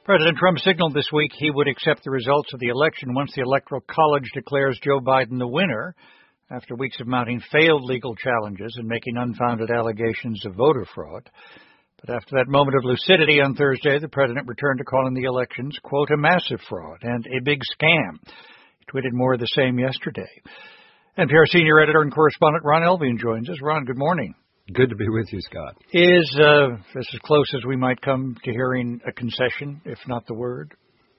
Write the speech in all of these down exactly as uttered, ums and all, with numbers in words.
President Trump signaled this week he would accept the results of the election once the Electoral College declares Joe Biden the winner, after weeks of mounting failed legal challenges and making unfounded allegations of voter fraud. But after that moment of lucidity on Thursday, the president returned to calling the elections, quote, a massive fraud and a big scam. He tweeted more of the same yesterday. N P R senior editor and correspondent Ron Elving joins us. Ron, good morning. Good to be with you, Scott. Is uh, this as close as we might come to hearing a concession, if not the word?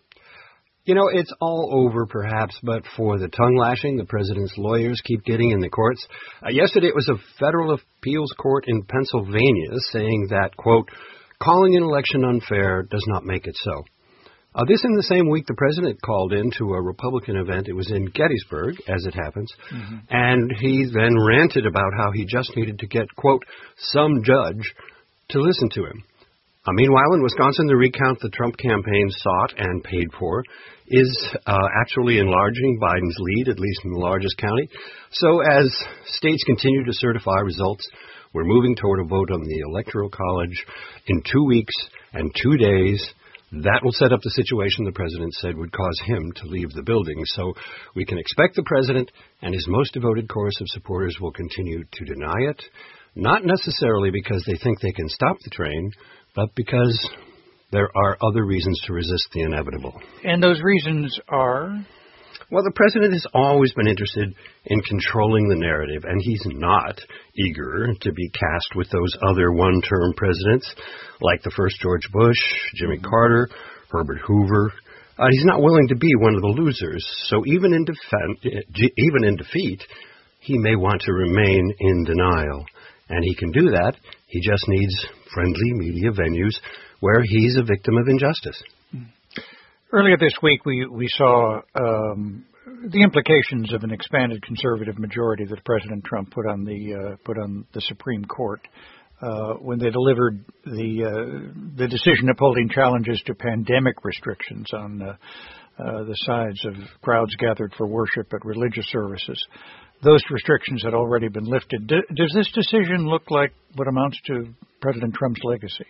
You know, it's all over, perhaps, but for the tongue-lashing the president's lawyers keep getting in the courts. Uh, yesterday, it was a federal appeals court in Pennsylvania saying that, quote, calling an election unfair does not make it so. Uh, this in the same week the president called in to a Republican event. It was in Gettysburg, as it happens, mm-hmm. and he then ranted about how he just needed to get, quote, some judge to listen to him. Uh, meanwhile, in Wisconsin, the recount the Trump campaign sought and paid for is uh, actually enlarging Biden's lead, at least in the largest county. So as states continue to certify results, we're moving toward a vote on the Electoral College in two weeks and two days. That will set up the situation the president said would cause him to leave the building. So we can expect the president and his most devoted chorus of supporters will continue to deny it, not necessarily because they think they can stop the train, but because there are other reasons to resist the inevitable. And those reasons are? Well, the president has always been interested in controlling the narrative, and he's not eager to be cast with those other one-term presidents like the first George Bush, Jimmy Carter, Herbert Hoover. Uh, he's not willing to be one of the losers. So even in, defen- even in defeat, he may want to remain in denial. And he can do that. He just needs friendly media venues where he's a victim of injustice. Earlier this week, we, we saw um, the implications of an expanded conservative majority that President Trump put on the uh, put on the Supreme Court uh, when they delivered the uh, the decision upholding challenges to pandemic restrictions on uh, uh, the sides of crowds gathered for worship at religious services. Those restrictions had already been lifted. Do, does this decision look like what amounts to President Trump's legacy?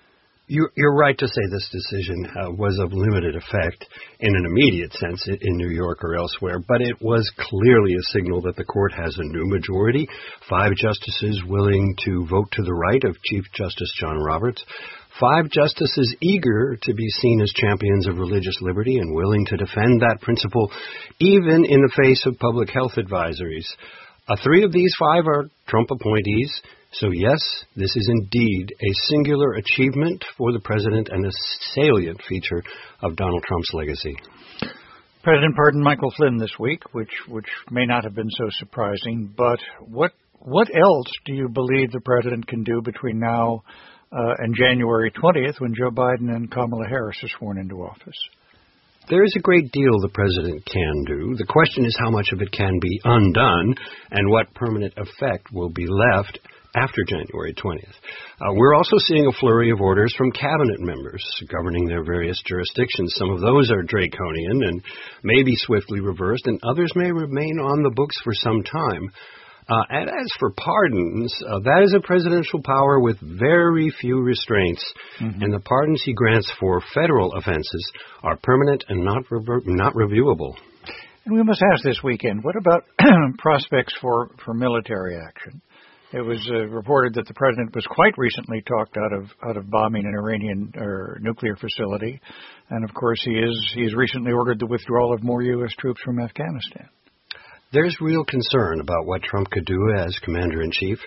You, you're right to say this decision uh, was of limited effect in an immediate sense in New York or elsewhere, but it was clearly a signal that the court has a new majority, five justices willing to vote to the right of Chief Justice John Roberts, five justices eager to be seen as champions of religious liberty and willing to defend that principle even in the face of public health advisories. Uh, three of these five are Trump appointees. So, yes, this is indeed a singular achievement for the president and a salient feature of Donald Trump's legacy. President pardoned Michael Flynn this week, which which may not have been so surprising. But what what else do you believe the president can do between now uh, and January twentieth, when Joe Biden and Kamala Harris are sworn into office? There is a great deal the president can do. The question is how much of it can be undone and what permanent effect will be left after January twentieth. Uh, we're also seeing a flurry of orders from cabinet members governing their various jurisdictions. Some of those are draconian and may be swiftly reversed, and others may remain on the books for some time. Uh, and as for pardons, uh, that is a presidential power with very few restraints, mm-hmm. and the pardons he grants for federal offenses are permanent and not rever- not reviewable. And we must ask this weekend, what about prospects for, for military action? It was uh, reported that the president was quite recently talked out of out of bombing an Iranian or nuclear facility, and of course he is he has recently ordered the withdrawal of more U S troops from Afghanistan. There's real concern about what Trump could do as commander-in-chief,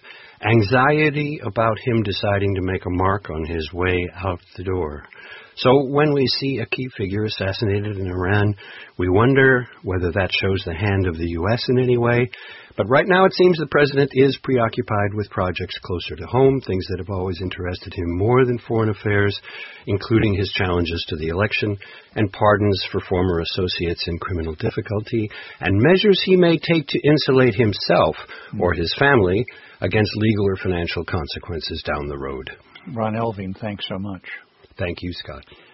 anxiety about him deciding to make a mark on his way out the door. So when we see a key figure assassinated in Iran, we wonder whether that shows the hand of the U S in any way. But right now it seems the president is preoccupied with projects closer to home, things that have always interested him more than foreign affairs, including his challenges to the election and pardons for former associates in criminal difficulty, and measures he may take to insulate himself or his family against legal or financial consequences down the road. Ron Elving, thanks so much. Thank you, Scott.